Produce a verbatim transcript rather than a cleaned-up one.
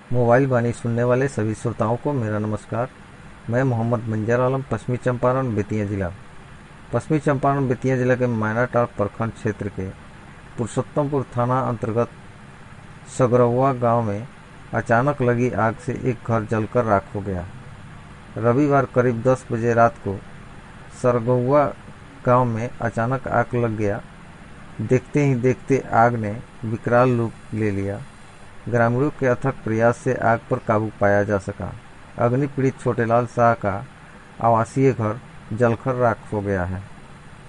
Mobile वाणी सुनने वाले सभी श्रोताओं को मेरा नमस्कार। मैं मोहम्मद मंजर आलम, पश्चिमी चंपारण बेतिया जिला पश्चिमी चंपारण बेतिया जिला के मैनाटाड़ प्रखंड क्षेत्र के पुरुषोत्तमपुर थाना अंतर्गत सगरौआ गांव में अचानक लगी आग से एक घर जलकर राख हो गया। रविवार करीब दस बजे रात को सरगौआ गांव में अचानक आग लग गया। देखते ही देखते आग ने विकराल रूप ले लिया। ग्रामीणों के अथक प्रयास से आग पर काबू पाया जा सका। अग्नि पीड़ित छोटेलाल शाह का आवासीय घर जलकर राख हो गया है।